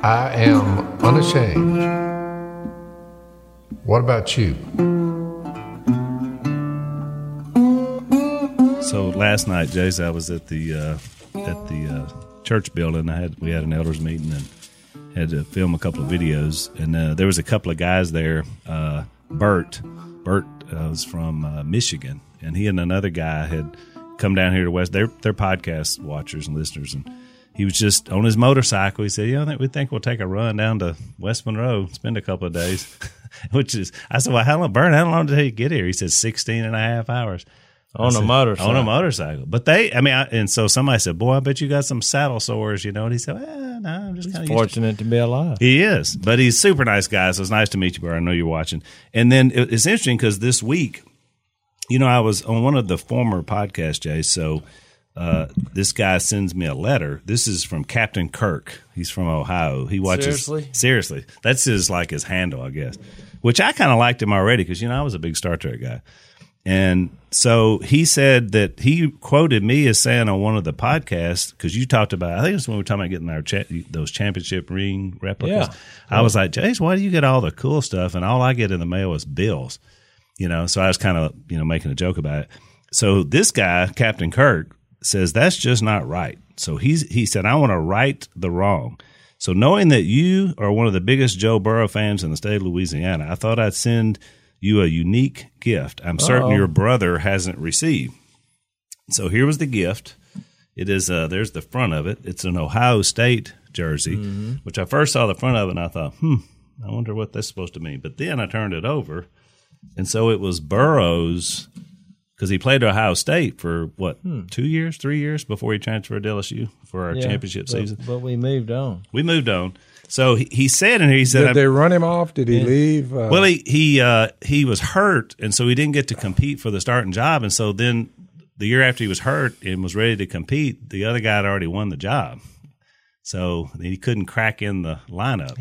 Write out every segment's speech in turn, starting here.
I am unashamed. What about you? So last night, Jace, I was at the church building. We had an elders meeting and had to film a couple of videos. And there was a couple of guys there. Bert was from Michigan, and he and another guy had come down here to West. They're podcast watchers and listeners, and he was just on his motorcycle. He said, we think we'll take a run down to West Monroe, spend a couple of days, I said, well, how long did he get here? He said 16 and a half hours. On a motorcycle. But and so somebody said, boy, I bet you got some saddle sores, And he said, well, no, I'm just kind of fortunate to be alive. He is, but he's a super nice guy, so it's nice to meet you, Bert. I know you're watching. And then it's interesting because this week, I was on one of the former podcasts, Jay, so this guy sends me a letter. This is from Captain Kirk. He's from Ohio. He watches. Seriously. That's his handle, I guess, which I kind of liked him already because, I was a big Star Trek guy. And so he said that he quoted me as saying on one of the podcasts, because you talked about, I think it's when we were talking about getting our those championship ring replicas. Yeah. I was like, Jace, why do you get all the cool stuff and all I get in the mail is bills? So I was kind of, making a joke about it. So this guy, Captain Kirk, says that's just not right. So he said, I want to right the wrong. So knowing that you are one of the biggest Joe Burrow fans in the state of Louisiana, I thought I'd send you a unique gift I'm certain your brother hasn't received. So here was the gift. It is there's the front of it. It's an Ohio State jersey, which I first saw the front of it and I thought, I wonder what that's supposed to mean. But then I turned it over, and so it was Burrow's, because he played at Ohio State for 2 years, 3 years before he transferred to LSU for our championship season. But we moved on. So he said in here, did they run him off? Did he leave? Well, he was hurt, and so he didn't get to compete for the starting job. And so then the year after he was hurt and was ready to compete, the other guy had already won the job. So he couldn't crack in the lineup.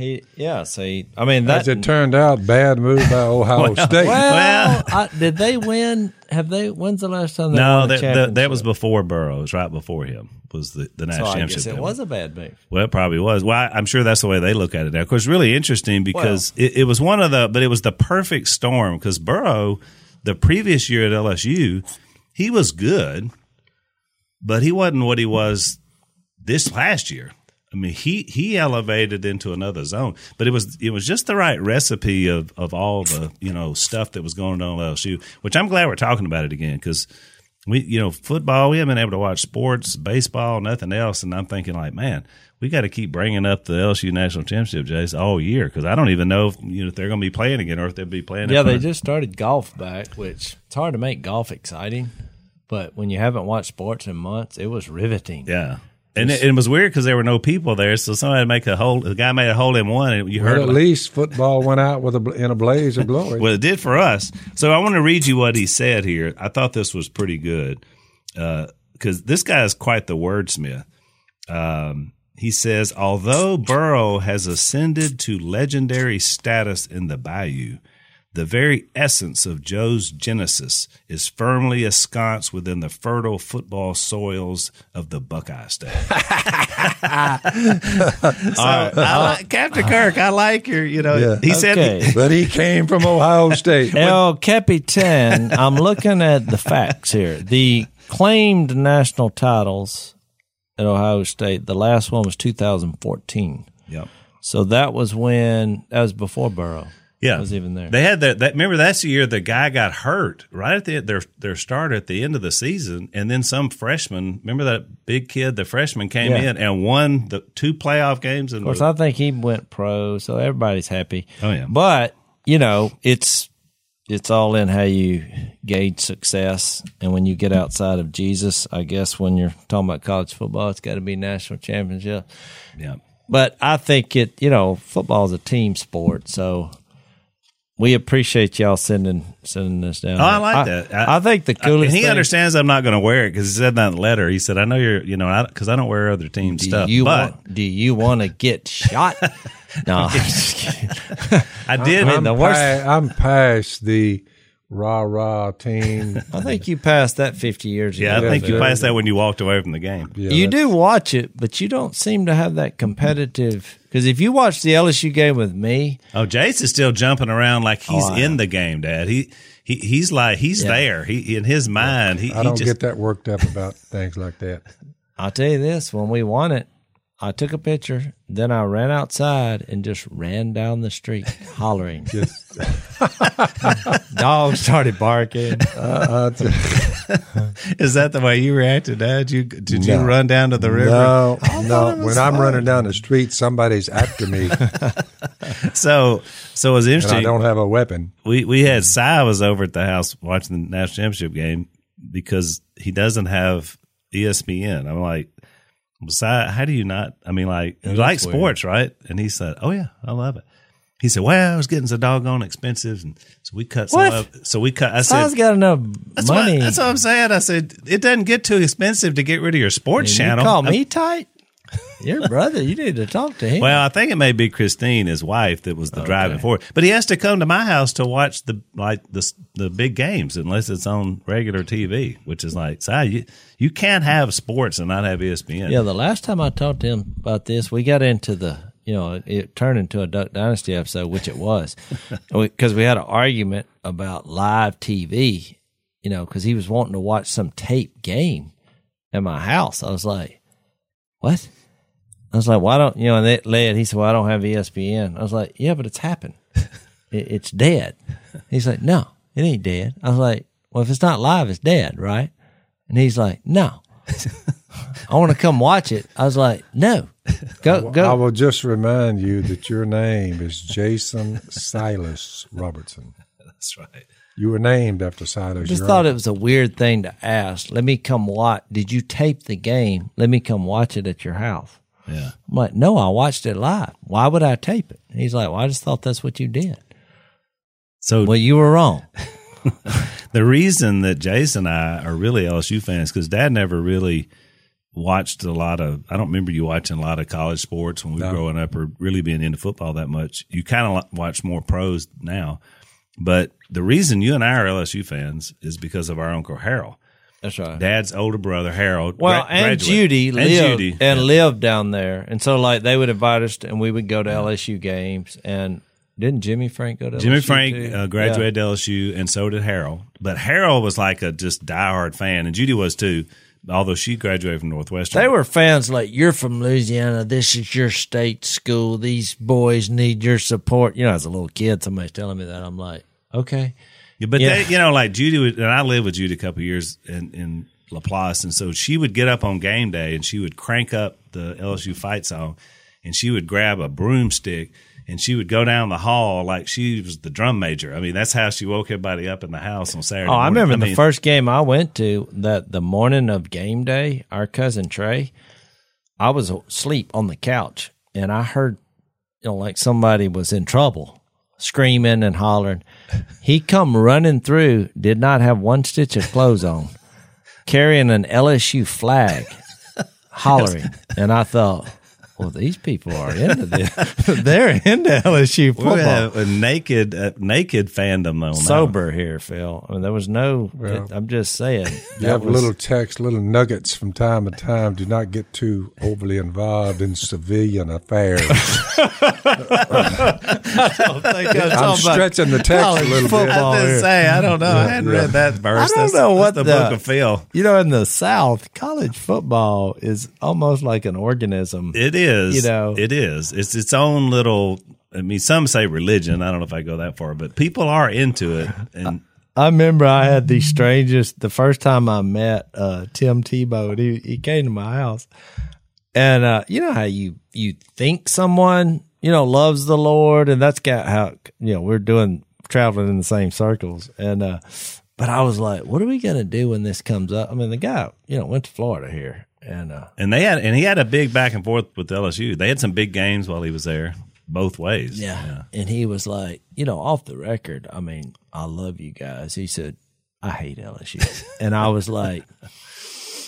As it turned out, bad move by Ohio State. Did they win? When's the last time they won the championship? That was before Burrow. It was right before him was the national championship. I guess it was a bad move. Well, it probably was. Well, I'm sure that's the way they look at it now. Of course, really interesting because it was but it was the perfect storm because Burrow, the previous year at LSU, he was good, but he wasn't what he was this last year. I mean, he elevated into another zone, but it was just the right recipe of all the stuff that was going on at LSU. Which I'm glad we're talking about it again because football, we haven't been able to watch sports, baseball, nothing else, and I'm thinking like, man, we got to keep bringing up the LSU national championship, Jace, all year because I don't even know if they're going to be playing again or if they'll be playing. Yeah, they just started golf back, which it's hard to make golf exciting, but when you haven't watched sports in months, it was riveting. Yeah. And it was weird because there were no people there, so somebody the guy made a hole in one, and you heard. At least football went out in a blaze of glory. Well, it did for us. So I want to read you what he said here. I thought this was pretty good because this guy is quite the wordsmith. He says, although Burrow has ascended to legendary status in the Bayou, the very essence of Joe's genesis is firmly ensconced within the fertile football soils of the Buckeye State. Captain Kirk, I like your, he said. But he came from Ohio State. El Capitan, I'm looking at the facts here. The claimed national titles at Ohio State, the last one was 2014. Yep. So that was before Burrow. Yeah, was even there. They had that. Remember, that's the year the guy got hurt right at their start at the end of the season, and then some freshman. Remember that big kid, the freshman, came in and won the 2 playoff games. Of course, I think he went pro, so everybody's happy. Oh yeah, but it's all in how you gauge success, and when you get outside of Jesus, I guess when you're talking about college football, it's got to be national championship. Yeah, but I think football is a team sport, so. We appreciate y'all sending this down. Oh, I like that. I think the coolest thing. He understands I'm not going to wear it because he said that in the letter. He said, I know you're, because I don't wear other team stuff. Do you want to get shot? No, I'm just kidding. I did. I'm past the rah team. I think you passed that 50 years ago. Yeah, I think you passed that when you walked away from the game. Yeah, you do watch it, but you don't seem to have that competitive. Because if you watch the LSU game with me, Jace is still jumping around like he's in the game, Dad. He's like there. He in his mind. I don't get that worked up about things like that. I'll tell you this: when we won it, I took a picture. Then I ran outside and just ran down the street hollering. Dogs started barking. Is that the way you reacted, Dad? Did you run down to the river? No. When I'm running down the street, somebody's after me. So it was interesting. And I don't have a weapon. We had Cy was over at the house watching the national championship game because he doesn't have ESPN. I'm like, Cy, how do you not? I mean, like, you like sports, right? And he said, "Oh yeah, I love it." He said, "Well, I was getting so doggone expensive, and so we cut some up. So we cut." I said, "Cy's got enough money." That's what I'm saying. I said, "It doesn't get too expensive to get rid of your sports channel." You call me tight? Your brother, you need to talk to him. Well, I think it may be Christine, his wife, that was the driving force. But he has to come to my house to watch the big games unless it's on regular TV, which is like, Si, you can't have sports and not have ESPN. Yeah, the last time I talked to him about this, we got into it turned into a Duck Dynasty episode, which it was, because we had an argument about live TV, because he was wanting to watch some tape game at my house. I was like, what? I was like, why don't, and that led, he said, well, I don't have ESPN. I was like, yeah, but it's happened. It's dead. He's like, no, it ain't dead. I was like, well, if it's not live, it's dead, right? And he's like, no. I want to come watch it. I was like, no. Go. I will just remind you that your name is Jason Silas Robertson. That's right. You were named after Silas. I just thought it was a weird thing to ask. Let me come watch. Did you tape the game? Let me come watch it at your house. Yeah. I'm like, no, I watched it live. Why would I tape it? And he's like, well, I just thought that's what you did. Well, you were wrong. The reason that Jason and I are really LSU fans because Dad never really watched a lot of. I don't remember you watching a lot of college sports when we were growing up, or really being into football that much. You kind of watch more pros now, but the reason you and I are LSU fans is because of our Uncle Harold. That's right. Dad's older brother, Harold. Well, and Judy lived down there. And so, like, they would invite us, and we would go to LSU games. And didn't Jimmy Frank go to LSU? Jimmy Frank graduated to LSU, and so did Harold. But Harold was like a just diehard fan, and Judy was too, although she graduated from Northwestern. They were fans like, you're from Louisiana. This is your state school. These boys need your support. As a little kid, somebody's telling me that. I'm like, okay. Yeah, but they, like Judy and I lived with Judy a couple of years in Laplace, and so she would get up on game day and she would crank up the LSU fight song, and she would grab a broomstick and she would go down the hall like she was the drum major. I mean, that's how she woke everybody up in the house on Saturday morning. I remember the first game I went to, that the morning of game day, our cousin Trey, I was asleep on the couch and I heard, like somebody was in trouble, screaming and hollering. He come running through, did not have one stitch of clothes on, carrying an LSU flag, hollering. And I thought, well, these people are into this. They're into LSU football. We have a naked fandom though. Sober here, Phil. I mean, there was no. I'm just saying. You have little text, little nuggets from time to time. Do not get too overly involved in civilian affairs. I'm stretching the text a little bit. I was going to say, I don't know. I hadn't read that verse. I don't know what the book of Phil. In the South, college football is almost like an organism. It is. It is. It's its own little. I mean, some say religion. I don't know if I go that far, but people are into it. And I remember I had the strangest. The first time I met Tim Tebow, he came to my house, and you know how you think someone loves the Lord, and that's got how we're traveling in the same circles, and but I was like, what are we gonna do when this comes up? I mean, the guy went to Florida here. And he had a big back and forth with LSU. They had some big games while he was there, both ways. Yeah. And he was like, off the record, I mean, I love you guys. He said, I hate LSU. And I was like,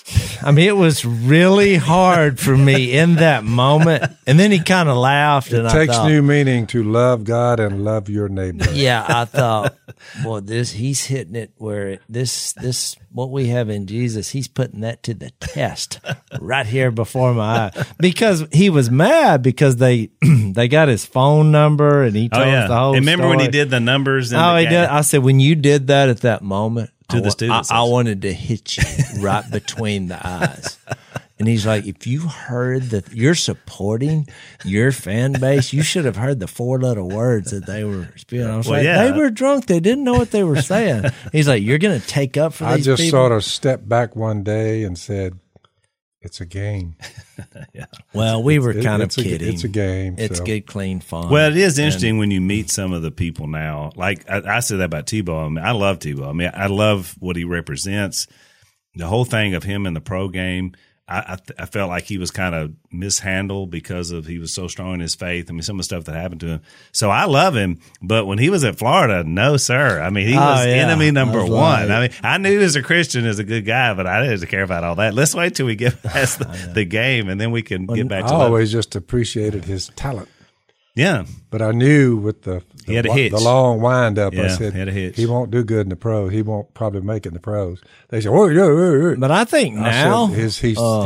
I mean, it was really hard for me in that moment. And then he kind of laughed. It takes new meaning to love God and love your neighbor. Yeah, I thought, well, he's hitting it where what we have in Jesus, he's putting that to the test right here before my eye. Because he was mad because they got his phone number and he told us the whole remember story. when he did the numbers? He did. I said, when you did that at that moment, to the students, I wanted to hit you right between the eyes. And he's like, if you heard that you're supporting your fan base, you should have heard the 4 little words that they were spewing. I was they were drunk. They didn't know what they were saying. He's like, you're going to take up for these people? I just sort of stepped back one day and said, it's a game. Yeah. Well, we were kind of kidding. It's a game. It's good, clean fun. Well, it is interesting when you meet some of the people now. Like I said that about Tebow. I mean, I love Tebow. I mean, I love what he represents. The whole thing of him in the pro game, I felt like he was kind of mishandled because he was so strong in his faith. I mean, some of the stuff that happened to him. So I love him. But when he was at Florida, no, sir. I mean, he was enemy number one. I mean, I knew as a Christian as a good guy, but I didn't care about all that. Let's wait till we get past the game, and then we can get back to it. I always just appreciated his talent. Yeah. But I knew with the long wind up, I said, he won't do good in the pros. He won't probably make it in the pros. They said, whoa. But I think now he's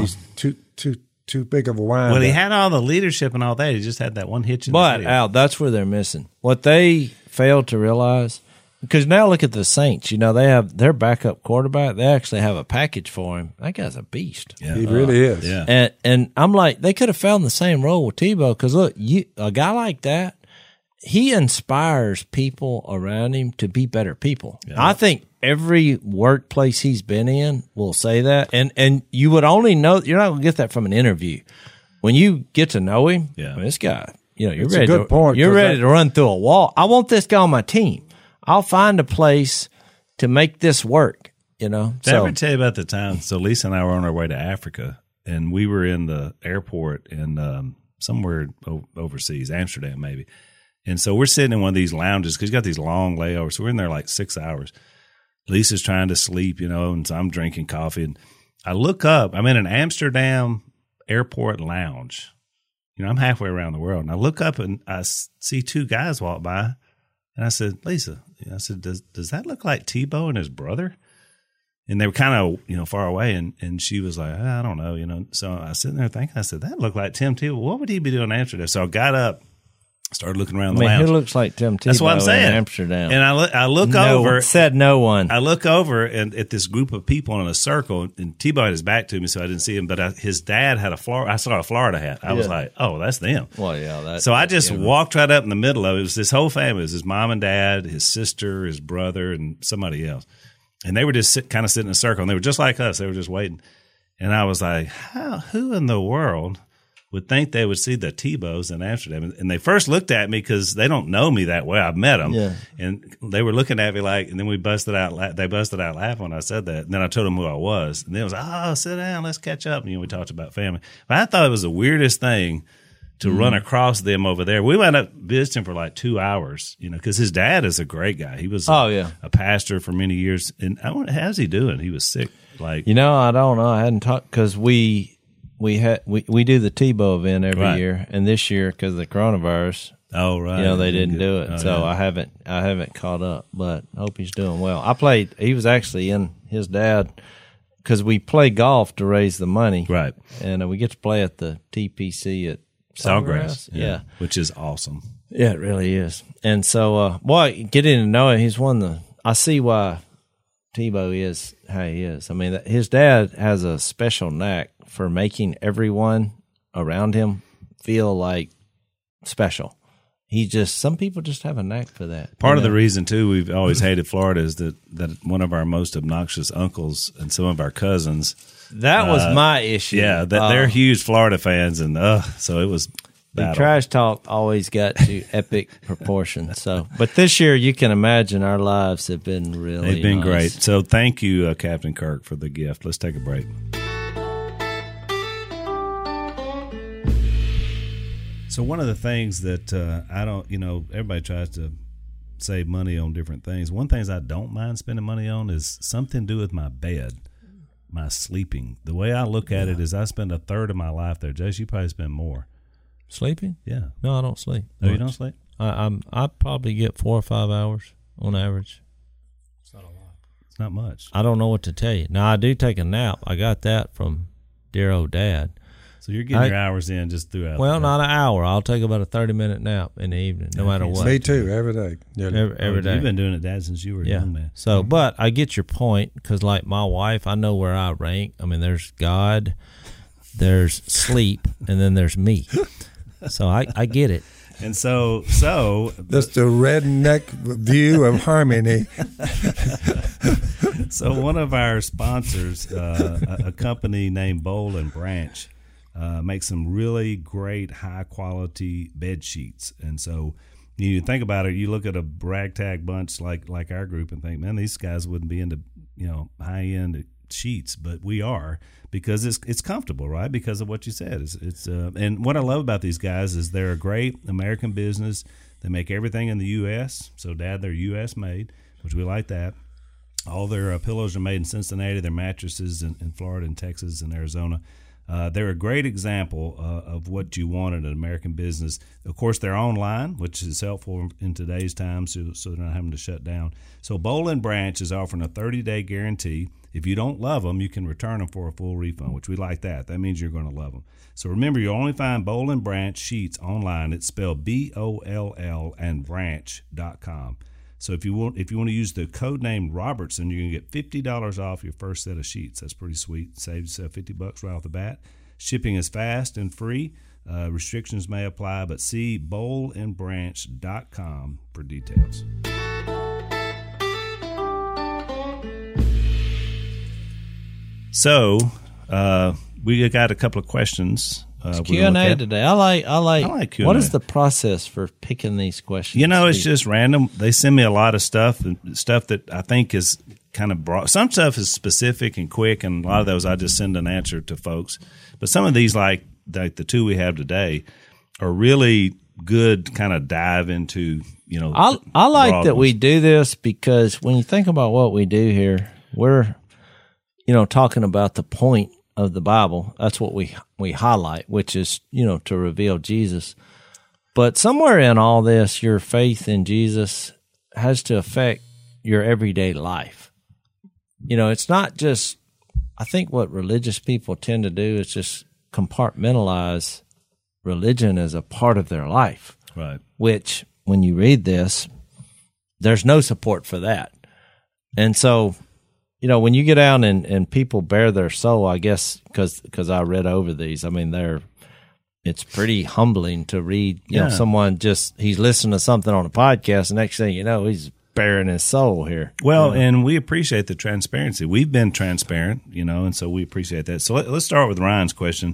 too big of a wind. Well, he had all the leadership and all that. He just had that one hitch in the head. Al, that's where they're missing. What they failed to realize, because now look at the Saints. You know, they have their backup quarterback. They actually have a package for him. That guy's a beast. Yeah. He really is. Yeah. And I'm like, they could have found the same role with Tebow because, look, a guy like that, he inspires people around him to be better people. Yeah. I think every workplace he's been in will say that. And you would only know – you're not going to get that from an interview. When you get to know him, I mean, this guy, you know, you're ready to run through a wall. I want this guy on my team. I'll find a place to make this work, you know. Did I ever tell you about the time? So Lisa and I were on our way to Africa, and we were in the airport in somewhere overseas, Amsterdam maybe. And so we're sitting in one of these lounges because you got these long layovers. So we're in there like 6 hours. Lisa's trying to sleep, you know, and so I'm drinking coffee. And I look up. I'm in an Amsterdam airport lounge. You know, I'm halfway around the world. And I look up and I see 2 guys walk by. And I said, Lisa, I said, does that look like Tebow and his brother? And they were kind of, you know, far away. And she was like, I don't know, you know. So I was sitting there thinking, I said, that looked like Tim Tebow. What would he be doing in Amsterdam? So I got up, started looking around the lounge. Who looks like Tim Tebow? That's what I'm saying. In Amsterdam. And I look over. Said no one. I look over and at this group of people in a circle, and Tebow had his back to me, so I didn't see him. But his dad had I saw a Florida hat. I was like, oh, that's them. Well, yeah. So I just walked right up in the middle of it. It was this whole family. It was his mom and dad, his sister, his brother, and somebody else. And they were just kind of sitting in a circle, and they were just like us. They were just waiting. And I was like, who in the world would think they would see the Tebows in Amsterdam? And they first looked at me because they don't know me that well. I've met them. Yeah. And they were looking at me like, and then they busted out laughing when I said that. And then I told them who I was. And they was like, oh, sit down, let's catch up. And, you know, we talked about family. But I thought it was the weirdest thing to run across them over there. We wound up visiting for like 2 hours, you know, because his dad is a great guy. He was a pastor for many years. And I wonder, how's he doing? He was sick. Like, you know, I don't know. I hadn't talked because we do the Tebow event every year, and this year because of the coronavirus, oh right, you know, they didn't do it, so I haven't caught up. But I hope he's doing well. He was actually in his dad because we play golf to raise the money, right? And we get to play at the TPC at Sawgrass, yeah, which is awesome. Yeah, it really is. And so, getting to know him, I see why Tebow is how he is. I mean, his dad has a special knack for making everyone around him feel like special. Some people just have a knack for that. Part of the reason too we've always hated Florida is that one of our most obnoxious uncles and some of our cousins. That was my issue. Yeah, they're huge Florida fans, and so it was. The trash talk always got to epic proportions. So, but this year, you can imagine our lives have been really. They've been nice. great. So, thank you, Captain Kirk, for the gift. Let's take a break. So, one of the things that I don't, you know, everybody tries to save money on different things. One of the things I don't mind spending money on is something to do with my bed. my sleeping. The way I look at it is I spend a third of my life there. Jace, you probably spend more. Sleeping? Yeah. No, I don't sleep. Oh, you don't sleep? I probably get 4 or 5 hours on average. It's not a lot. It's not much. I don't know what to tell you. Now, I do take a nap. I got that from dear old Dad. So you're getting your hours in just throughout. Well, not an hour. I'll take about a 30-minute nap in the evening, no matter what. Me too, every day. Every day. You've been doing it, Dad, since you were a young man. So, but I get your point, because like my wife, I know where I rank. I mean, there's God, there's sleep, and then there's me. So I get it. And so that's the redneck view of harmony. So one of our sponsors, a company named Boll and Branch, makes some really great high quality bed sheets. And so you think about it, you look at a ragtag bunch like our group and think, man, these guys wouldn't be into high end sheets, but we are, because it's comfortable, right? Because of what you said. It's and what I love about these guys is they're a great American business. They make everything in the U.S. So, Dad, they're U.S. made, which we like that. All their pillows are made in Cincinnati. Their mattresses in Florida and Texas and Arizona. They're a great example of what you want in an American business. Of course, they're online, which is helpful in today's time, so they're not having to shut down. So Boll and Branch is offering a 30-day guarantee. If you don't love them, you can return them for a full refund, which we like that. That means you're going to love them. So remember, you only find Boll and Branch sheets online. It's spelled BOLL and branch.com. So if you want to use the code name Robertson, you're going to get $50 off your first set of sheets. That's pretty sweet. Saves $50 right off the bat. Shipping is fast and free. Restrictions may apply, but see bollandbranch.com for details. So we got a couple of questions. Q&A today. I like Q&A. What is the process for picking these questions? It's just random. They send me a lot of stuff that I think is kind of broad. Some stuff is specific and quick, and a lot of those I just send an answer to folks. But some of these, like the two we have today, are really good kind of dive into, I like that we do this, because when you think about what we do here, we're, talking about the point of the Bible. That's what we highlight, which is, to reveal Jesus. But somewhere in all this, your faith in Jesus has to affect your everyday life. It's not just, I think what religious people tend to do is just compartmentalize religion as a part of their life. Right. Which, when you read this, there's no support for that. And so, when you get out and people bare their soul, I guess, because I read over these, I mean, it's pretty humbling to read, someone he's listening to something on a podcast, and next thing you know, he's bearing his soul here. Well, and we appreciate the transparency. We've been transparent, and so we appreciate that. So let's start with Ryan's question.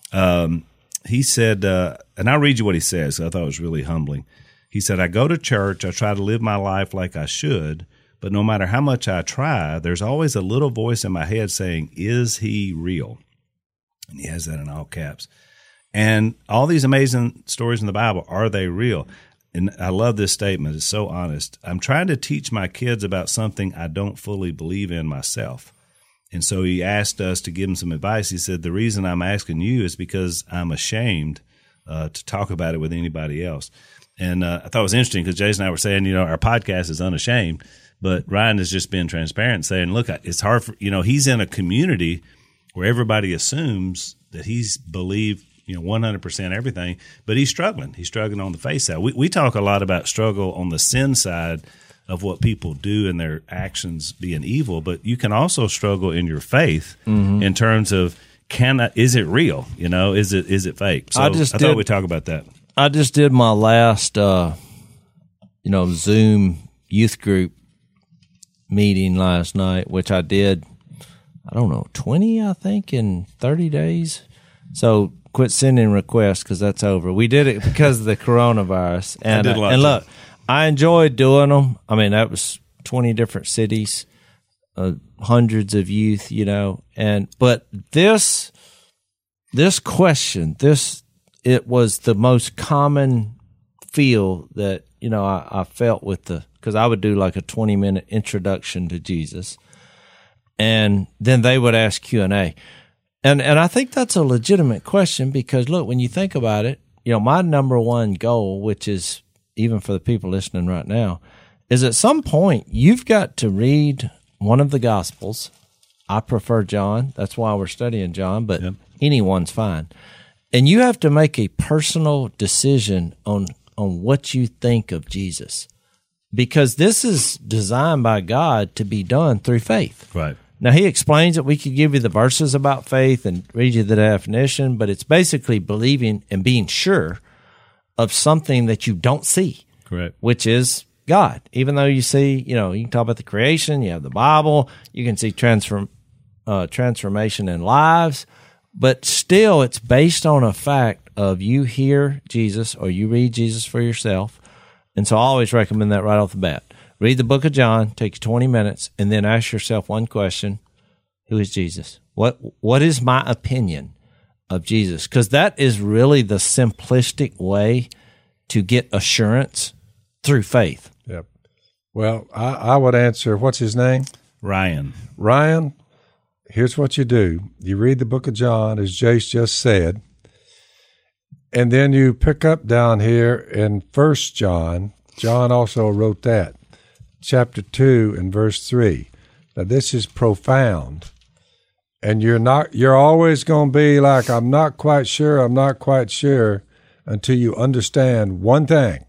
He said, and I'll read you what he says. I thought it was really humbling. He said, I go to church. I try to live my life like I should. But no matter how much I try, there's always a little voice in my head saying, is he real? And he has that in all caps. And all these amazing stories in the Bible, are they real? And I love this statement. It's so honest. I'm trying to teach my kids about something I don't fully believe in myself. And so he asked us to give him some advice. He said, the reason I'm asking you is because I'm ashamed to talk about it with anybody else. And I thought it was interesting, because Jason and I were saying, our podcast is unashamed. But Ryan has just been transparent, saying, look, it's hard for, he's in a community where everybody assumes that he's believed, 100% everything, but he's struggling. He's struggling on the faith side. We talk a lot about struggle on the sin side of what people do and their actions being evil, but you can also struggle in your faith in terms of, is it real? Is it fake? So I thought we'd talk about that. I just did my last, Zoom youth group meeting last night, which I did, 20, I think, in 30 days. So quit sending requests, because that's over. We did it because of the coronavirus. And, look, I enjoyed doing them. I mean, that was 20 different cities, hundreds of youth, but this question, it was the most common feel that, I felt with because I would do like a 20-minute introduction to Jesus. and then they would ask Q&A. And I think that's a legitimate question because, look, when you think about it, my number one goal, which is even for the people listening right now, is at some point you've got to read one of the Gospels. I prefer John. That's why we're studying John, but anyone's fine. And you have to make a personal decision on what you think of Jesus, because this is designed by God to be done through faith. Right. Now, he explains that we could give you the verses about faith and read you the definition, but it's basically believing and being sure of something that you don't see. Correct. Which is God. Even though you see, you can talk about the creation, you have the Bible, you can see transformation in lives, but still it's based on a fact of you hear Jesus or you read Jesus for yourself. And so I always recommend that right off the bat. Read the book of John, take you 20 minutes, and then ask yourself one question: who is Jesus? What is my opinion of Jesus? Because that is really the simplistic way to get assurance through faith. Yep. Well, I would answer, what's his name? Ryan. Ryan, here's what you do. You read the book of John, as Jace just said, and then you pick up down here in 1 John. John also wrote that. Chapter 2 and verse 3. Now this is profound. And you're always going to be like, I'm not quite sure until you understand one thing.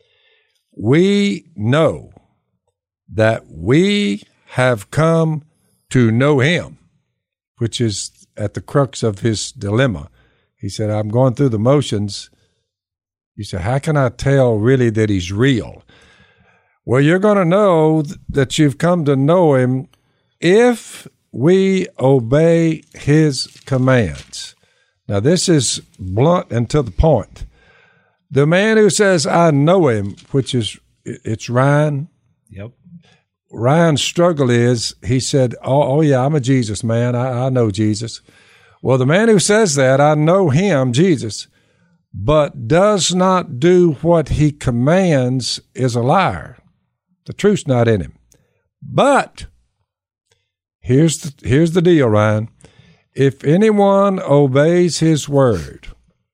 We know that we have come to know him, which is at the crux of his dilemma. He said, I'm going through the motions. You say, how can I tell really that he's real? Well, you're going to know that you've come to know him if we obey his commands. Now, this is blunt and to the point. The man who says, I know him, it's Ryan. Yep. Ryan's struggle is, he said, oh yeah, I'm a Jesus man. I know Jesus. Well, the man who says that, I know him, Jesus, but does not do what he commands is a liar. The truth's not in him. But here's the deal, Ryan. If anyone obeys his word,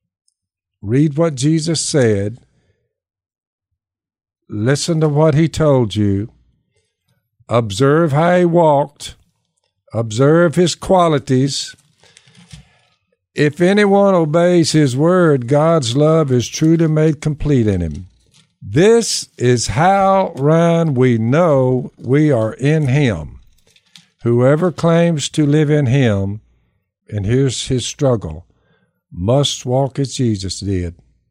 read what Jesus said, listen to what he told you, observe how he walked, observe his qualities. If anyone obeys his word, God's love is truly made complete in him. This is how, Ryan, we know we are in him. Whoever claims to live in him, and here's his struggle, must walk as Jesus did.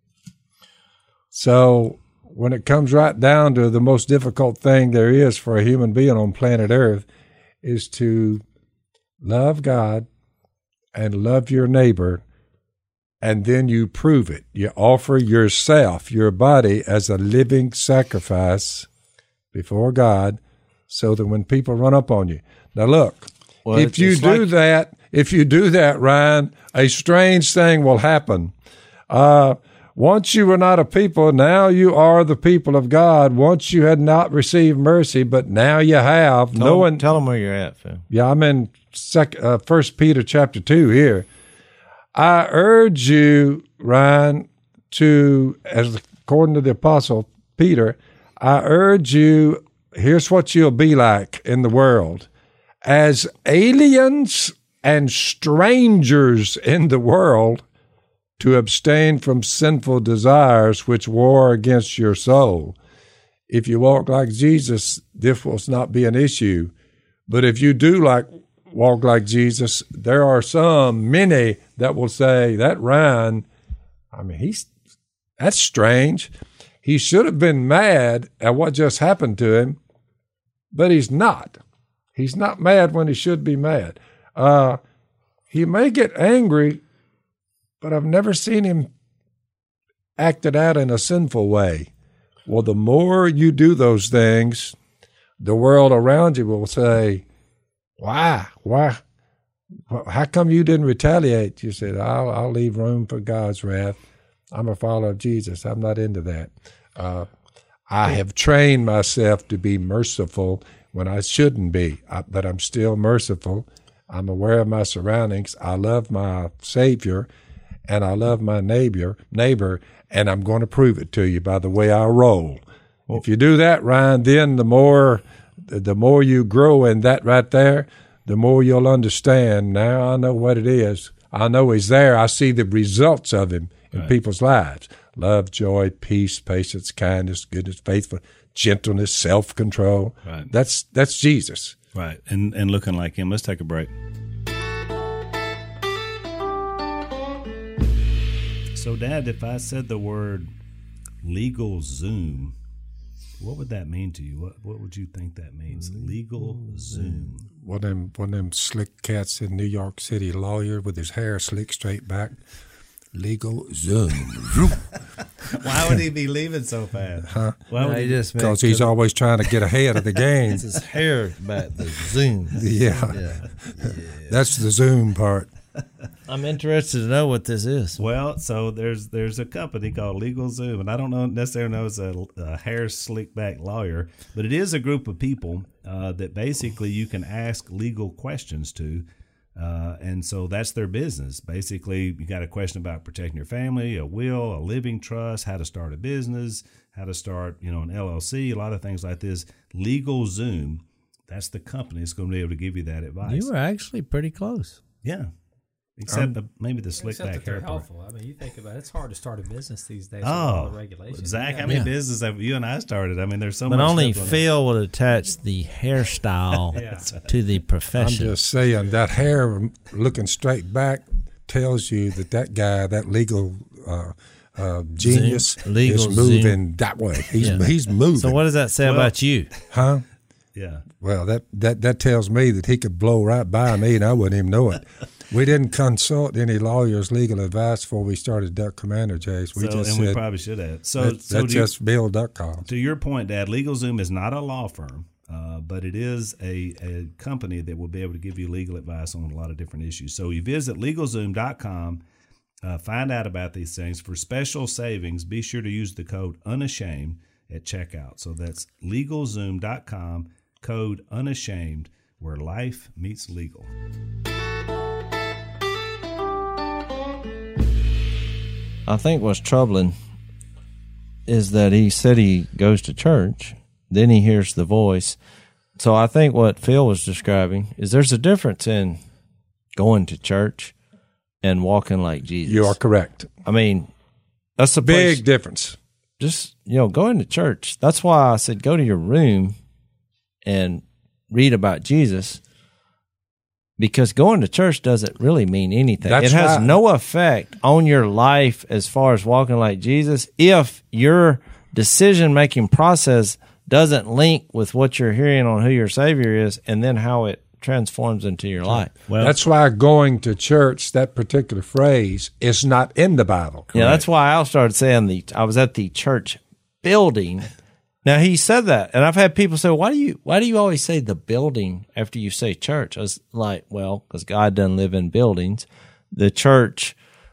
So when it comes right down to the most difficult thing there is for a human being on planet Earth is to love God and love your neighbor, and then you prove it. You offer yourself, your body, as a living sacrifice before God, so that when people run up on you. Now look, if you do that, Ryan, a strange thing will happen. Once you were not a people, now you are the people of God. Once you had not received mercy, but now you have. Tell them where you're at, Phil. Yeah, I'm in 1 Peter chapter 2 here. I urge you, Ryan, as according to the Apostle Peter, I urge you, here's what you'll be like in the world. As aliens and strangers in the world, to abstain from sinful desires which war against your soul. If you walk like Jesus, this will not be an issue. But if you do walk like Jesus, there are many that will say, that Ryan, that's strange. He should have been mad at what just happened to him, but he's not. He's not mad when he should be mad. He may get angry, but I've never seen him acted out in a sinful way. Well, the more you do those things, the world around you will say, why? How come you didn't retaliate? You said, I'll leave room for God's wrath. I'm a follower of Jesus. I'm not into that. I have trained myself to be merciful when I shouldn't be, but I'm still merciful. I'm aware of my surroundings. I love my Savior, and I love my neighbor, and I'm going to prove it to you by the way I roll. If you do that, Ryan, then the more you grow in that right there, the more you'll understand. Now I know what it is. I know he's there. I see the results of him in people's lives. Love, joy, peace, patience, kindness, goodness, faithfulness, gentleness, self-control. Right. That's Jesus. Right. And looking like him. Let's take a break. So, Dad, if I said the word legal Zoom, what would that mean to you? What would you think that means? Legal Zoom. One of them slick cats in New York City, lawyer with his hair slick straight back. Legal Zoom. Why would he be leaving so fast? Huh? Why would he just? Because he's always trying to get ahead of the game. It's his hair back, the Zoom. Yeah. That's the Zoom part. I'm interested to know what this is. Well, so there's a company called Legal Zoom, and I don't necessarily know it's a hair slick back lawyer, but it is a group of people that basically you can ask legal questions to. And so that's their business. Basically, you got a question about protecting your family, a will, a living trust, how to start a business, how to start, an LLC, a lot of things like this. Legal Zoom, that's the company that's going to be able to give you that advice. You were actually pretty close. Yeah. Except maybe the slick back hair part. Helpful. I mean, you think about it, it's hard to start a business these days with all the regulations. Zach, how many businesses have you and I started? I mean, there's so much. But only Phil would attach the hairstyle to the profession. I'm just saying that hair looking straight back tells you that guy, that legal genius, is moving that way. He's moving. So what does that say about you? Huh? Yeah. Well, that tells me that he could blow right by me and I wouldn't even know it. We didn't consult any lawyers' legal advice before we started Duck Commander, Chase. We we probably should have. That's just Bill.com. To your point, Dad, LegalZoom is not a law firm, but it is a company that will be able to give you legal advice on a lot of different issues. So you visit LegalZoom.com, find out about these things. For special savings, be sure to use the code UNASHAMED at checkout. So that's LegalZoom.com, code UNASHAMED, where life meets legal. I think what's troubling is that he said he goes to church, then he hears the voice. So I think what Phil was describing is there's a difference in going to church and walking like Jesus. You are correct. I mean, that's a big difference. Just, going to church. That's why I said go to your room and read about Jesus. Because going to church doesn't really mean anything. It has no effect on your life as far as walking like Jesus if your decision-making process doesn't link with what you're hearing on who your Savior is and then how it transforms into your life. Well, that's why going to church, that particular phrase, is not in the Bible. Correct? Yeah, that's why Al started saying I was at the church building. Now, he said that, and I've had people say, why do you always say the building after you say church? I was like, well, because God doesn't live in buildings. The church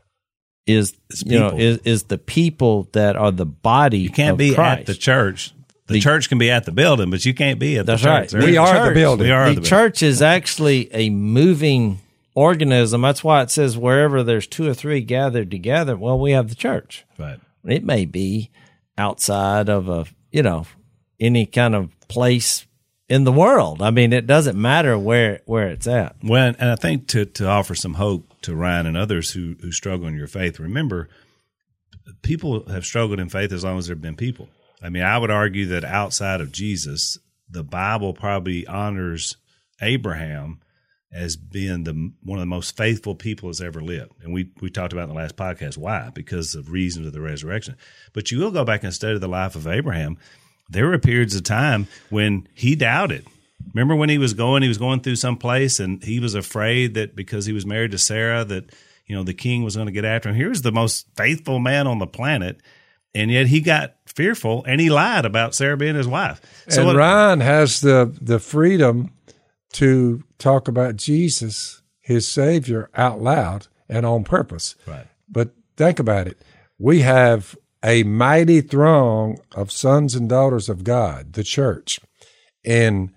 is the people that are the body. You can't be Christ. at the church. The church can be at the building, but you can't be at the church. Right. We are the building. The church is actually a moving organism. That's why it says wherever there's two or three gathered together, well, we have the church. Right. It may be outside of any kind of place in the world. I mean, it doesn't matter where it's at. Well, and I think to offer some hope to Ryan and others who struggle in your faith, remember, people have struggled in faith as long as there have been people. I mean, I would argue that outside of Jesus, the Bible probably honors Abraham as being one of the most faithful people that's ever lived. And we talked about in the last podcast why, because of reasons of the resurrection. But you will go back and study the life of Abraham. There were periods of time when he doubted. Remember when he was going through some place and he was afraid that because he was married to Sarah that, the king was going to get after him. Here's the most faithful man on the planet. And yet he got fearful and he lied about Sarah being his wife. So Ryan has the freedom to talk about Jesus, his Savior, out loud and on purpose. Right. But think about it. We have a mighty throng of sons and daughters of God, the church. And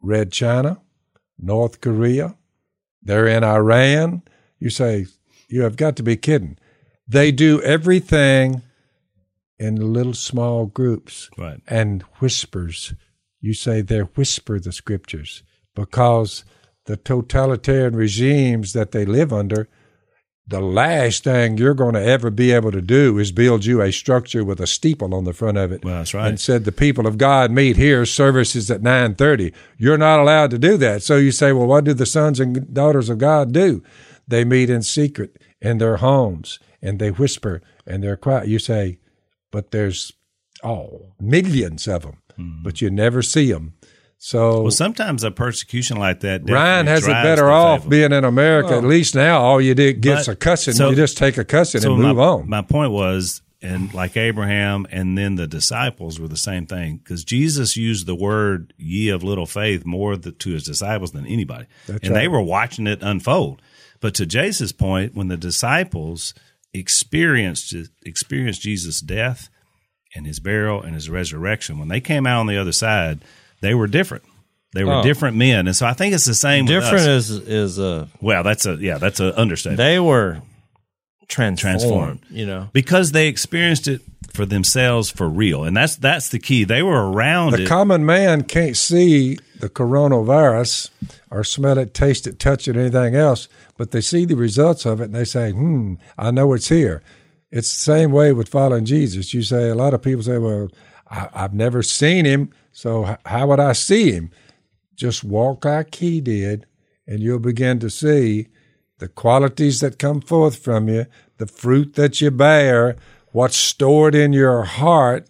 Red China, North Korea. They're in Iran. You say, you have got to be kidding. They do everything in little small groups Right. and whispers. You say they whisper the scriptures because the totalitarian regimes that they live under, the last thing you're going to ever be able to do is build you a structure with a steeple on the front of it. Well, that's right. And said the people of God meet here, services at 9:30. You're not allowed to do that. So you say, well, what do the sons and daughters of God do? They meet in secret in their homes, and they whisper, and they're quiet. You say, but there's millions of them, but you never see them. So Well, sometimes a persecution like that. Ryan definitely has it drives better the off favor. being in America. At least now, all you did gets But- a cussing. so- You just take a cussing So and move on. My point was, and like Abraham and then the disciples were the same thing, because Jesus used the word "ye of little faith" more to his disciples than anybody, and they were watching it unfold. But to Jace's point, when the disciples experienced Jesus' death and his burial and his resurrection, when they came out on the other side, they were different. They were different men, and so I think it's the same. Different with us. is Well, that's a understatement. they were transformed. You know, Because they experienced it for themselves for real, and that's the key. They were around The it. common man can't see the coronavirus or smell it, taste it, touch it, anything else, but they see the results of it and they say, I know it's here. It's the same way with following Jesus. You say, a lot of people say, well, I've never seen him, so how would I see him? Just walk like he did, and you'll begin to see the qualities that come forth from you, the fruit that you bear, what's stored in your heart.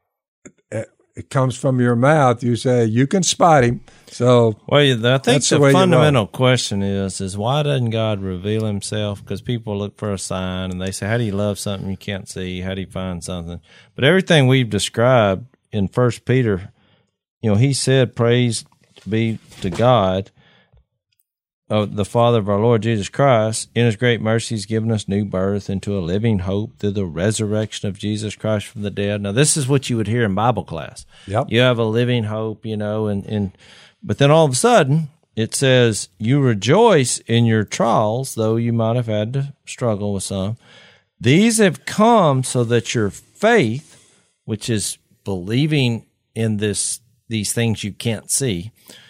It comes from your mouth. You say, you can spot him. So, well, I think That's the the way you fundamental question is why doesn't God reveal himself? Because people look for a sign and they say, how do you love something you can't see? How do you find something? But everything we've described in 1 Peter, he said, praise be to God, the Father of our Lord Jesus Christ. In his great mercy, he's given us new birth into a living hope through the resurrection of Jesus Christ from the dead. Now, this is what you would hear in Bible class. Yep. You have a living hope, but then all of a sudden it says you rejoice in your trials, though you might have had to struggle with some. These have come so that your faith, which is believing in these things you can't see,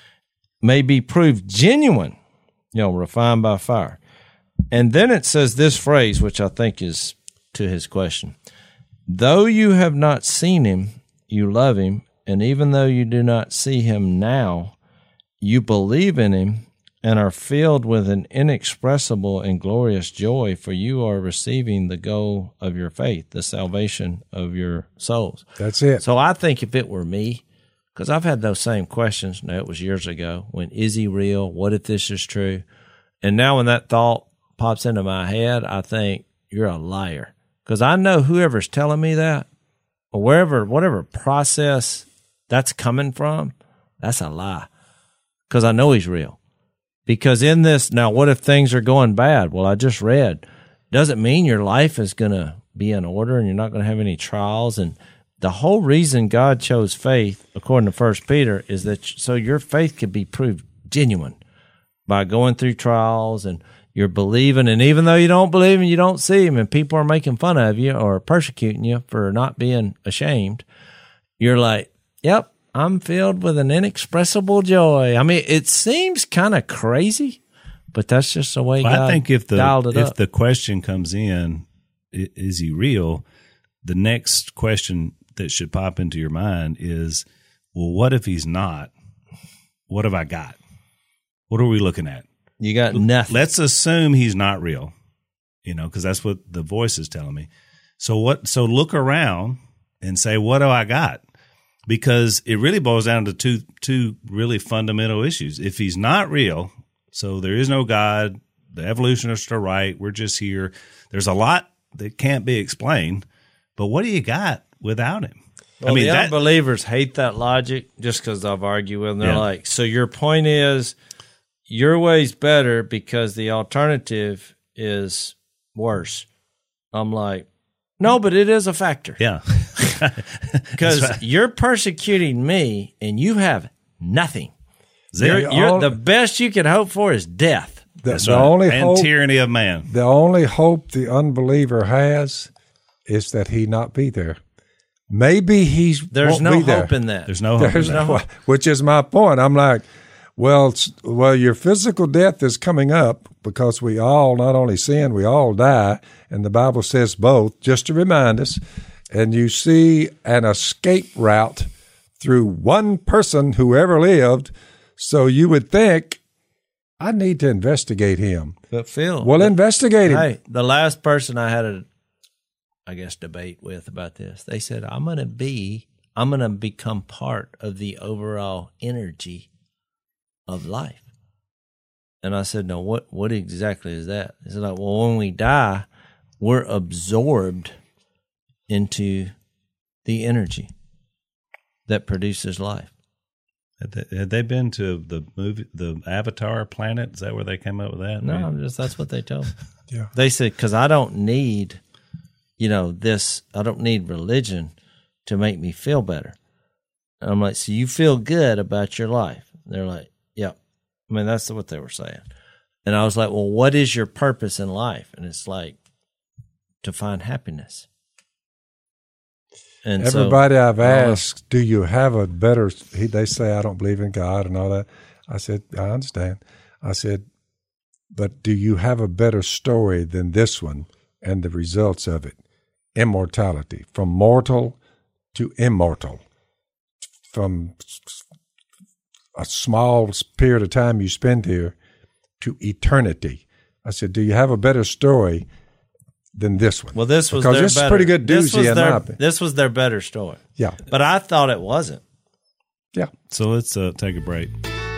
may be proved genuine, refined by fire. And then it says this phrase, which I think is to his question. Though you have not seen him, you love him, and even though you do not see him now, you believe in him and are filled with an inexpressible and glorious joy, for you are receiving the goal of your faith, the salvation of your souls. that's it. So I think if it were me, because I've had those same questions. Now, it was years ago. When is he real? What if this is true? And now when that thought pops into my head, I think you're a liar. Because I know whoever's telling me that, or whatever process that's coming from, that's a lie. Because I know he's real. Because in this, now what if things are going bad? Well, I just read. Doesn't mean your life is going to be in order and you're not going to have any trials. And the whole reason God chose faith, according to 1 Peter, is that so your faith could be proved genuine by going through trials and you're believing. And even though you don't believe and you don't see him and people are making fun of you or persecuting you for not being ashamed, you're like, yep, I'm filled with an inexpressible joy. I mean, it seems kind of crazy, but that's just the way God I think if dialed it up. the question comes in, is he real? The next question that should pop into your mind is, well, what if he's not? What have I got? What are we looking at? You got nothing. Let's assume he's not real, because that's what the voice is telling me. So look around and say, what do I got? Because it really boils down to two really fundamental issues. If he's not real, so there is no God, the evolutionists are right, we're just here. There's a lot that can't be explained, but what do you got without him? Well, the unbelievers hate that logic just because I've argued with them. They're like, so your point is your way's better because the alternative is worse. I'm like, no, but it is a factor. Yeah. Because you're persecuting me and you have nothing. The best you can hope for is death. That's right. And tyranny of man. The only hope the unbeliever has is that he not be there. Maybe there's no hope in that. There's no hope in that. Which is my point. I'm like, well, your physical death is coming up because we all not only sin, we all die. And the Bible says both, just to remind us. And you see an escape route through one person who ever lived. So you would think, I need to investigate him. But Phil. Well, investigate him. Hey, the last person I had a debate with about this, they said, I'm going to become part of the overall energy of life. And I said, no, what exactly is that? They said, like, well, when we die, we're absorbed into the energy that produces life. Had they been to the movie, the Avatar planet? Is that where they came up with that? No, that's what they told me. Yeah. They said, because I don't need, I don't need religion to make me feel better. And I'm like, so you feel good about your life? And they're like, yep. I mean, that's what they were saying. And I was like, well, what is your purpose in life? And it's like, to find happiness. And everybody I've asked, do you have a better, they say, I don't believe in God and all that. I said, I understand. I said, but do you have a better story than this one and the results of it? Immortality, from mortal to immortal, from a small period of time you spend here to eternity. I said, do you have a better story than this one? Well, this was because this is pretty good doozy in my opinion. This was their better story. Yeah. But I thought it wasn't. Yeah. So let's take a break.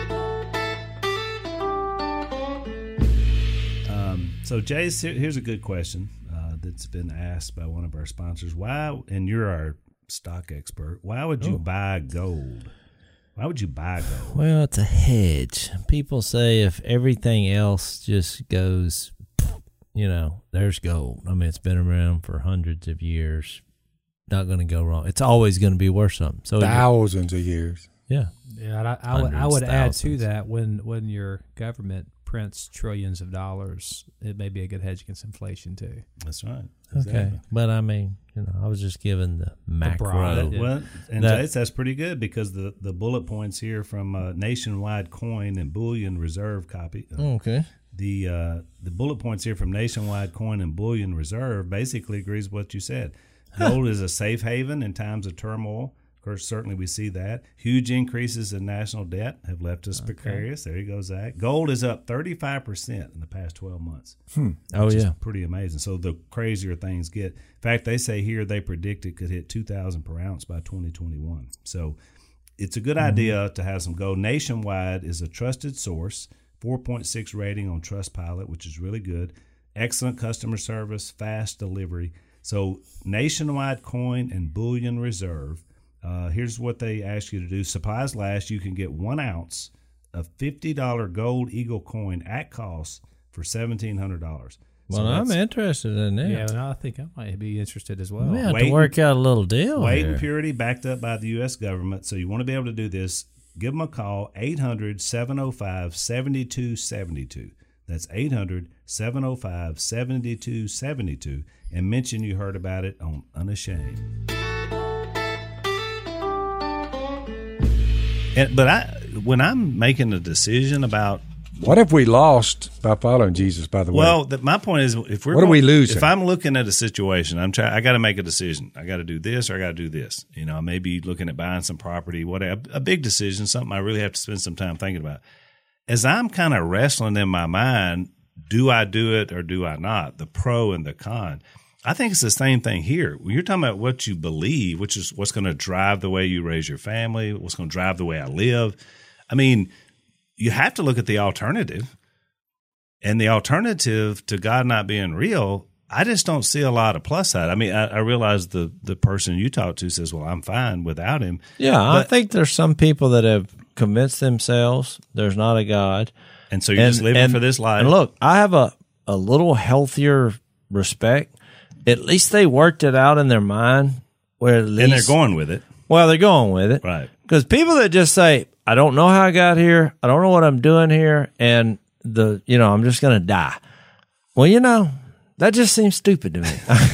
So, Jay, here's a good question that's been asked by one of our sponsors. Why, and you're our stock expert, why would you buy gold? Why would you buy gold? Well, it's a hedge. People say if everything else just goes, there's gold. I mean, it's been around for hundreds of years. Not going to go wrong. It's always going to be worth something. So thousands of years. Yeah. Yeah, I would add to that when your government prints trillions of dollars, it may be a good hedge against inflation too. That's right. Exactly. Okay, but I mean, I was just given the macro. Well, and that's pretty good because the bullet points here from Nationwide Coin and Bullion Reserve copy. Okay. The bullet points here from Nationwide Coin and Bullion Reserve basically agrees with what you said. Gold is a safe haven in times of turmoil. Of course, certainly we see that. Huge increases in national debt have left us precarious. There you go, Zach. Gold is up 35% in the past 12 months. Oh, yeah. Pretty amazing. So the crazier things get. In fact, they say here they predict it could hit $2,000 per ounce by 2021. So it's a good idea to have some gold. Nationwide is a trusted source, 4.6 rating on Trustpilot, which is really good. Excellent customer service, fast delivery. So Nationwide Coin and Bullion Reserve. Here's what they ask you to do. Supplies last. You can get 1 ounce of $50 gold eagle coin at cost for $1,700. Well, I'm interested in that. Yeah, I think I might be interested as well. We have to work out a little deal Weight here. and purity backed up by the U.S. government. So you want to be able to do this. Give them a call, 800-705-7272. That's 800-705-7272. And mention you heard about it on Unashamed. But when I'm making a decision about what if we lost by following Jesus? By the way, well, my point is, if we're what are we losing? If I'm looking at a situation, I got to make a decision. I got to do this or I got to do this. I may be looking at buying some property, whatever, a big decision, something I really have to spend some time thinking about. As I'm kind of wrestling in my mind, do I do it or do I not? The pro and the con. I think it's the same thing here. When you're talking about what you believe, which is what's going to drive the way you raise your family, what's going to drive the way I live. I mean, you have to look at the alternative. And the alternative to God not being real, I just don't see a lot of plus side. I mean, I realize the person you talk to says, well, I'm fine without him. Yeah, I think there's some people that have convinced themselves there's not a God. And so you're just living for this life. And look, I have a little healthier respect. At least they worked it out in their mind. And they're going with it. Well, they're going with it. Right. Because people that just say, I don't know how I got here. I don't know what I'm doing here. And I'm just going to die. Well, that just seems stupid to me.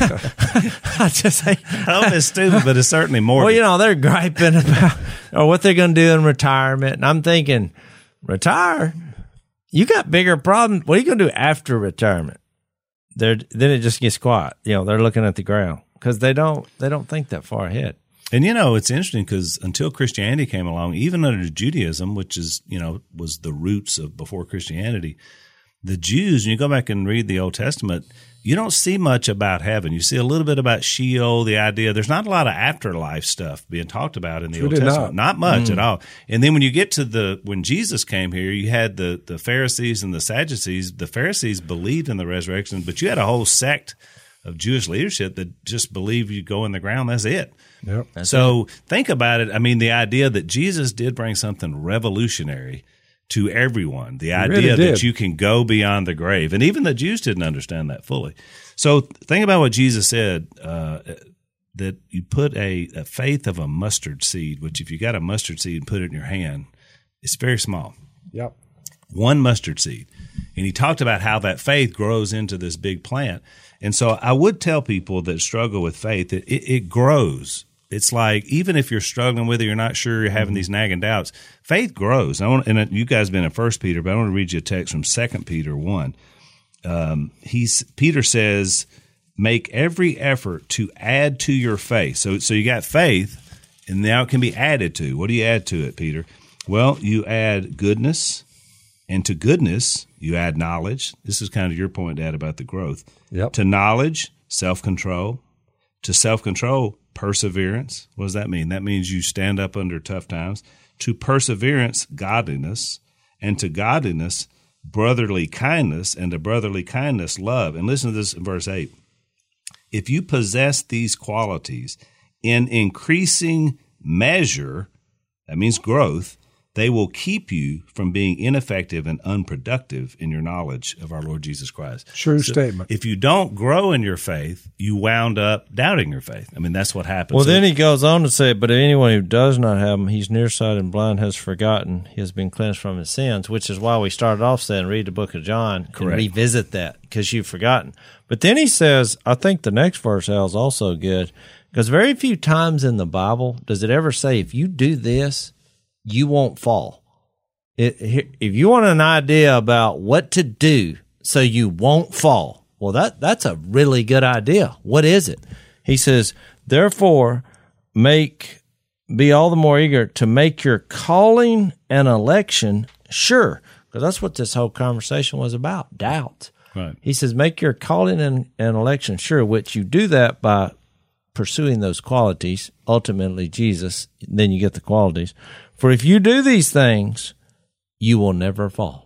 I don't know if it's stupid, but it's certainly more. Well, they're griping about what they're going to do in retirement. And I'm thinking, retire? You got bigger problems. What are you going to do after retirement? Then it just gets quiet. They're looking at the ground because they don't think that far ahead. And it's interesting because until Christianity came along, even under Judaism, which is was the roots of before Christianity, the Jews, when you go back and read the Old Testament, you don't see much about heaven. You see a little bit about Sheol, the idea. There's not a lot of afterlife stuff being talked about in the Old Testament. Not much at all. And then when you get to when Jesus came here, you had the Pharisees and the Sadducees. The Pharisees believed in the resurrection, but you had a whole sect of Jewish leadership that just believed you go in the ground, that's it. Yep. Think about it. I mean, the idea that Jesus did bring something revolutionary to everyone, the idea that you can go beyond the grave. And even the Jews didn't understand that fully. So think about what Jesus said, that you put a faith of a mustard seed, which if you got a mustard seed and put it in your hand, it's very small. Yep. One mustard seed. And he talked about how that faith grows into this big plant. And so I would tell people that struggle with faith that it grows. It's like, even if you're struggling with it, you're not sure, you're having these nagging doubts, faith grows. And you guys have been in 1 Peter, but I want to read you a text from 2 Peter 1. Peter says, make every effort to add to your faith. So you got faith, and now it can be added to. What do you add to it, Peter? Well, you add goodness, and to goodness, you add knowledge. This is kind of your point, Dad, about the growth. Yep. To knowledge, self-control. To self-control, perseverance. What does that mean? That means you stand up under tough times. To perseverance, godliness. And to godliness, brotherly kindness. And to brotherly kindness, love. And listen to this in verse 8. If you possess these qualities in increasing measure, that means growth, they will keep you from being ineffective and unproductive in your knowledge of our Lord Jesus Christ. True statement. If you don't grow in your faith, you wound up doubting your faith. I mean, that's what happens. Well, then he goes on to say, but anyone who does not have them, he's nearsighted and blind, has forgotten, he has been cleansed from his sins, which is why we started off saying, read the book of John and revisit that because you've forgotten. But then he says, I think the next verse, Al, is also good because very few times in the Bible does it ever say, if you do this, you won't fall. If you want an idea about what to do so you won't fall, well, that's a really good idea. What is it? He says, therefore, be all the more eager to make your calling and election sure, because that's what this whole conversation was about, doubt. Right. He says, make your calling and election sure, which you do that by pursuing those qualities, ultimately Jesus, then you get the qualities. For if you do these things, you will never fall.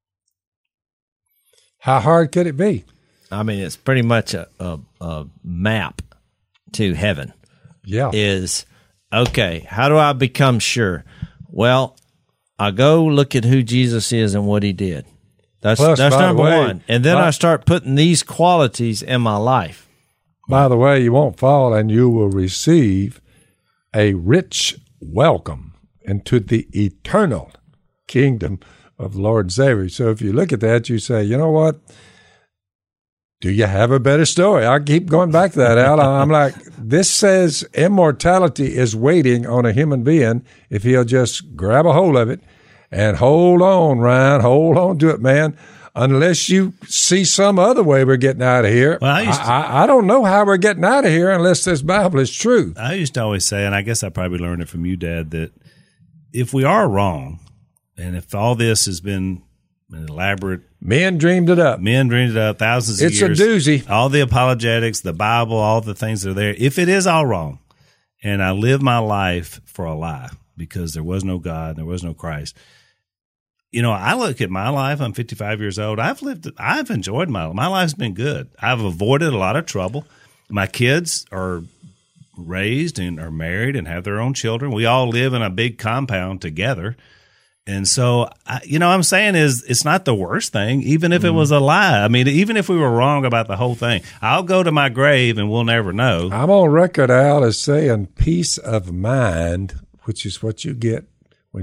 How hard could it be? I mean, it's pretty much a map to heaven. Yeah. Is, okay, how do I become sure? Well, I go look at who Jesus is and what he did. That's number one. And then I start putting these qualities in my life. By the way, you won't fall and you will receive a rich welcome into the eternal kingdom of Lord and Savior. So if you look at that, you say, you know what? Do you have a better story? I keep going back to that, Al. I'm like, this says immortality is waiting on a human being if he'll just grab a hold of it and hold on, Ryan. Hold on to it, man. Unless you see some other way we're getting out of here. Well, I don't know how we're getting out of here unless this Bible is true. I used to always say, and I guess I probably learned it from you, Dad, that if we are wrong, and if all this has been an elaborate... Men dreamed it up. Thousands of years. It's a doozy. All the apologetics, the Bible, all the things that are there. If it is all wrong, and I live my life for a lie because there was no God, there was no Christ... I look at my life. I'm 55 years old. I've enjoyed my life. My life's been good. I've avoided a lot of trouble. My kids are raised and are married and have their own children. We all live in a big compound together. And so, I'm saying is it's not the worst thing, even if it was a lie. I mean, even if we were wrong about the whole thing, I'll go to my grave and we'll never know. I'm on record, Al, as saying peace of mind, which is what you get when you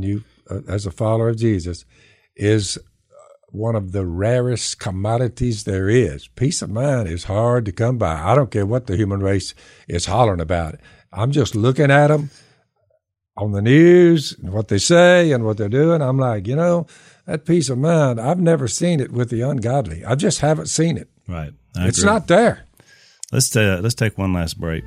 as a follower of Jesus, is one of the rarest commodities there is. Peace of mind is hard to come by. I don't care what the human race is hollering about. I'm just looking at them on the news and what they say and what they're doing. I'm like, that peace of mind, I've never seen it with the ungodly. I just haven't seen it. Right. It's not there. Let's take one last break.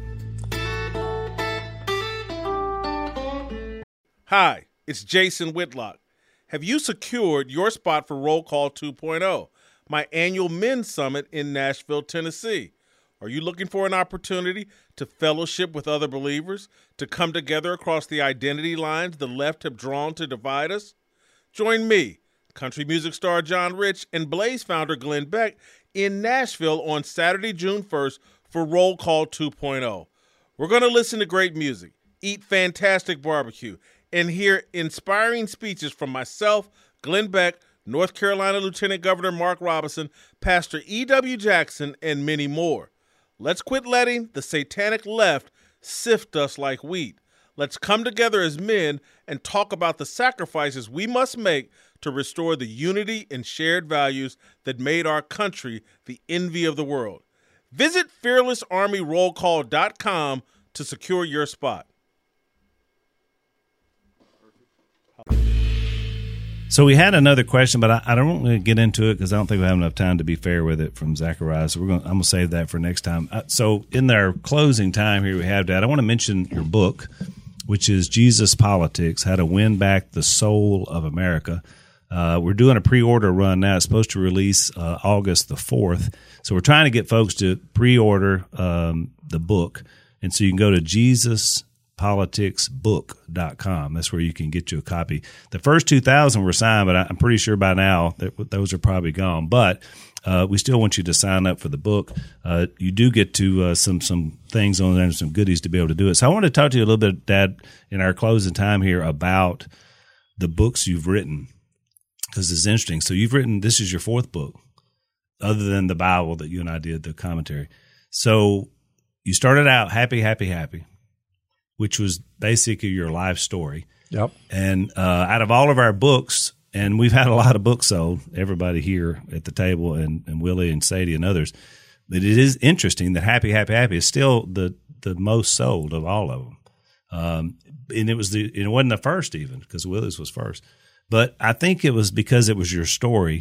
Hi, it's Jason Whitlock. Have you secured your spot for Roll Call 2.0, my annual men's summit in Nashville, Tennessee? Are you looking for an opportunity to fellowship with other believers, to come together across the identity lines the left have drawn to divide us? Join me, country music star John Rich, and Blaze founder Glenn Beck in Nashville on Saturday, June 1st for Roll Call 2.0. We're going to listen to great music, eat fantastic barbecue, and hear inspiring speeches from myself, Glenn Beck, North Carolina Lieutenant Governor Mark Robinson, Pastor E.W. Jackson, and many more. Let's quit letting the satanic left sift us like wheat. Let's come together as men and talk about the sacrifices we must make to restore the unity and shared values that made our country the envy of the world. Visit fearlessarmyrollcall.com to secure your spot. So we had another question, but I don't want to get into it because I don't think we have enough time to be fair with it from Zachariah. So I'm going to save that for next time. So in our closing time here we have, Dad, I want to mention your book, which is Jesus Politics, How to Win Back the Soul of America. We're doing a pre-order run now. It's supposed to release August the 4th. So we're trying to get folks to pre-order the book. And so you can go to JesusPoliticsBook.com. That's where you can get you a copy. The first 2,000 were signed, but I'm pretty sure by now that those are probably gone. But we still want you to sign up for the book. You do get to some things on there and some goodies to be able to do it. So I want to talk to you a little bit, Dad, in our closing time here about the books you've written, because it's interesting. So you've written, this is your fourth book, other than the Bible that you and I did, the commentary. So you started out Happy, Happy, Happy, which was basically your life story. Yep. And out of all of our books, and we've had a lot of books sold, everybody here at the table and Willie and Sadie and others, but it is interesting that Happy, Happy, Happy is still the most sold of all of them. And it wasn't the first even, because Willie's was first. But I think it was because it was your story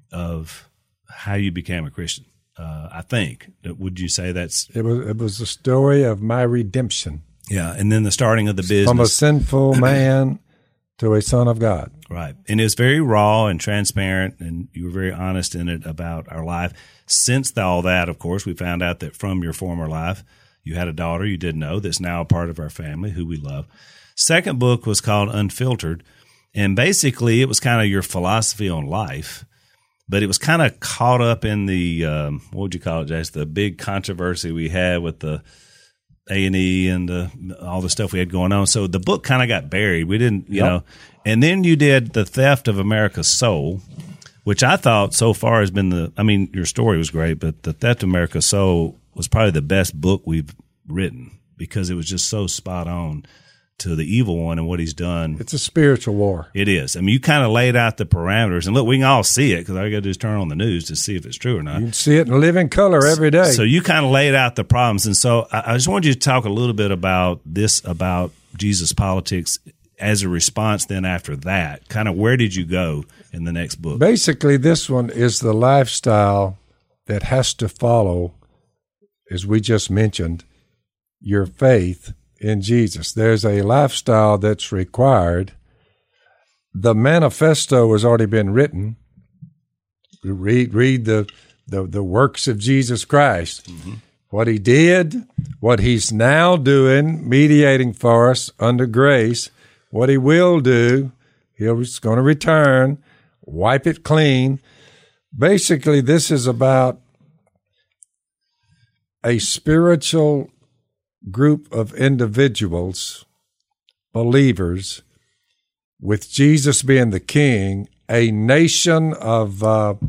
of how you became a Christian. I think. Would you say that's... It was the story of my redemption. Yeah, and then the starting of the business. From a sinful man to a son of God. Right. And it's very raw and transparent, and you were very honest in it about our life. Since all that, of course, we found out that from your former life, you had a daughter you didn't know that's now a part of our family, who we love. Second book was called Unfiltered, and basically it was kind of your philosophy on life, but it was kind of caught up in the, what would you call it, Jace, the big controversy we had with the A&E and all the stuff we had going on. So the book kind of got buried. We didn't, you know. And then you did The Theft of America's Soul, which I thought so far has been your story was great, but The Theft of America's Soul was probably the best book we've written because it was just so spot on to the evil one and what he's done. It's a spiritual war. It is. I mean, you kind of laid out the parameters. And look, we can all see it because all you got to do is turn on the news to see if it's true or not. You can see it in living color every day. So you kind of laid out the problems. And so I just wanted you to talk a little bit about this, about Jesus Politics as a response then after that. Kind of where did you go in the next book? Basically, this one is the lifestyle that has to follow, as we just mentioned, your faith in Jesus. There's a lifestyle that's required. The manifesto has already been written. Read the works of Jesus Christ. Mm-hmm. What he did, what he's now doing, mediating for us under grace, what he will do, he's going to return, wipe it clean. Basically, this is about a spiritual group of individuals, believers, with Jesus being the king, a nation of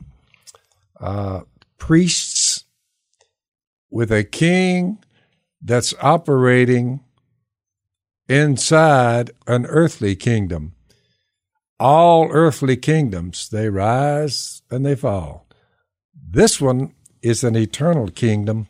priests with a king that's operating inside an earthly kingdom. all earthly kingdoms, they rise and they fall. This one is an eternal kingdom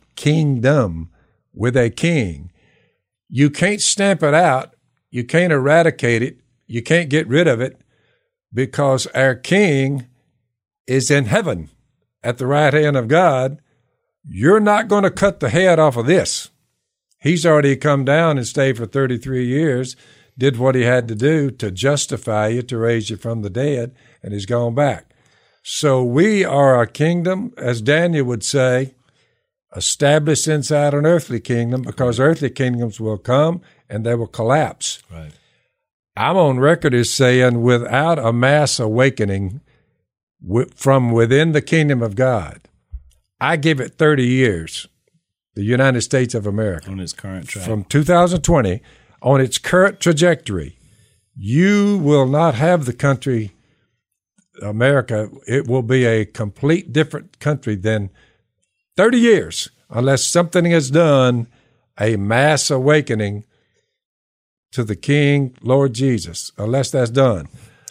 with a king. You can't stamp it out. You can't eradicate it. You can't get rid of it because our king is in heaven at the right hand of God. You're not going to cut the head off of this. He's already come down and stayed for 33 years, did what he had to do to justify you, to raise you from the dead, and he's gone back. So we are a kingdom, as Daniel would say, established inside an earthly kingdom, because earthly kingdoms will come and they will collapse. Right. I'm on record as saying, without a mass awakening from within the kingdom of God, I give it 30 years, the United States of America. On its current track. From 2020, on its current trajectory, you will not have the country, America. It will be a complete different country than 30 years, unless something is done, a mass awakening to the King, Lord Jesus, unless that's done.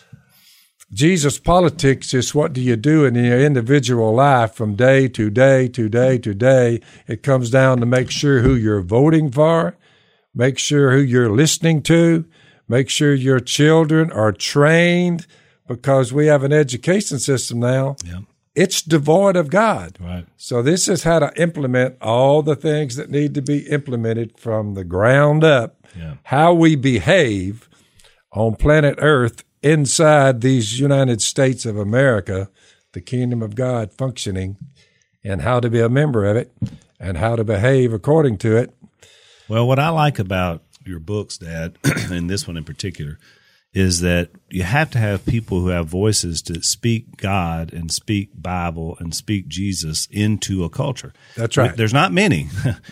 Jesus' politics is what do you do in your individual life from day to day to day to day. It comes down to make sure who you're voting for, make sure who you're listening to, make sure your children are trained, because we have an education system now. Yeah. It's devoid of God. Right. So this is how to implement all the things that need to be implemented from the ground up, how we behave on planet Earth inside these United States of America, the kingdom of God functioning, and how to be a member of it and how to behave according to it. Well, what I like about your books, Dad, and this one in particular, is that you have to have people who have voices to speak God and speak Bible and speak Jesus into a culture. That's right. There's not many.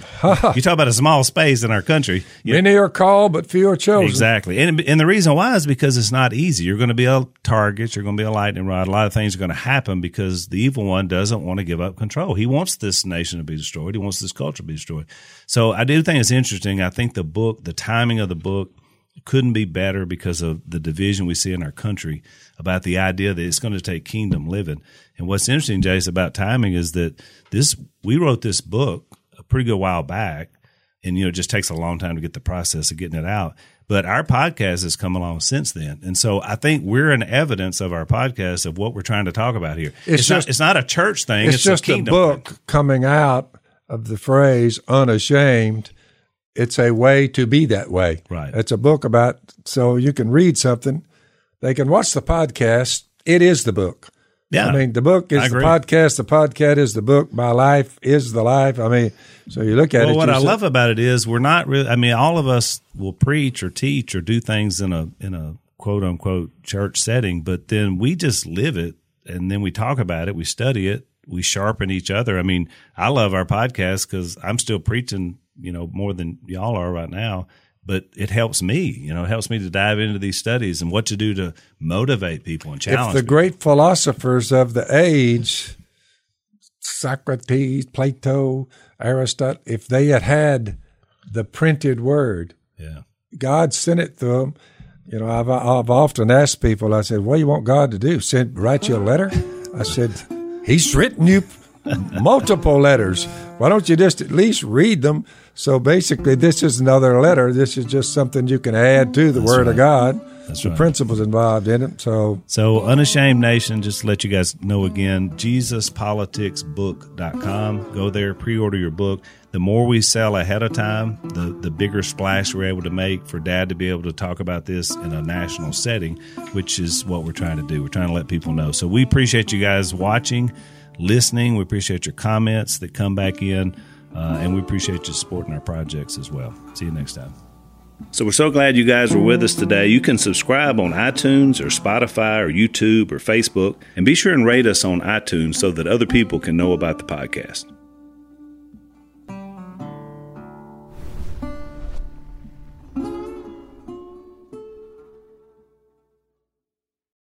You talk about a small space in our country. Many are called, but few are chosen. Exactly. And the reason why is because it's not easy. You're going to be a target. You're going to be a lightning rod. A lot of things are going to happen because the evil one doesn't want to give up control. He wants this nation to be destroyed. He wants this culture to be destroyed. So I do think it's interesting. I think the book, the timing of the book, couldn't be better because of the division we see in our country about the idea that it's going to take kingdom living. And what's interesting, Jace, about timing is that we wrote this book a pretty good while back, and it just takes a long time to get the process of getting it out. But our podcast has come along since then. And so I think we're an evidence of our podcast of what we're trying to talk about here. It's not a church thing. It's just a kingdom a book thing. Coming out of the phrase unashamed. It's a way to be that way. Right. It's a book about, so you can read something. They can watch the podcast. It is the book. Yeah. I mean, the book is the podcast. The podcast is the book. My life is the life. I mean, so you look at it. Well, what I love about it is we're not really, I mean, all of us will preach or teach or do things in a quote unquote church setting, but then we just live it and then we talk about it. We study it. We sharpen each other. I mean, I love our podcast because I'm still preaching more than y'all are right now, but it helps me, it helps me to dive into these studies and what to do to motivate people and challenge people. If the great philosophers of the age, Socrates, Plato, Aristotle, if they had the printed word, God sent it to them. I've often asked people, I said, what do you want God to do? Write you a letter? I said, He's written you multiple letters. Why don't you just at least read them? So basically, this is another letter. This is just something you can add to the Word of God. That's the principles involved in it. So Unashamed Nation, just to let you guys know again, JesusPoliticsBook.com. Go there, pre-order your book. The more we sell ahead of time, the bigger splash we're able to make for Dad to be able to talk about this in a national setting, which is what we're trying to do. We're trying to let people know. So we appreciate you guys watching, listening. We appreciate your comments that come back in, and we appreciate you supporting our projects as well. See you next time. So we're so glad you guys were with us today. You can subscribe on iTunes or Spotify or YouTube or Facebook, and be sure and rate us on iTunes so that other people can know about the podcast.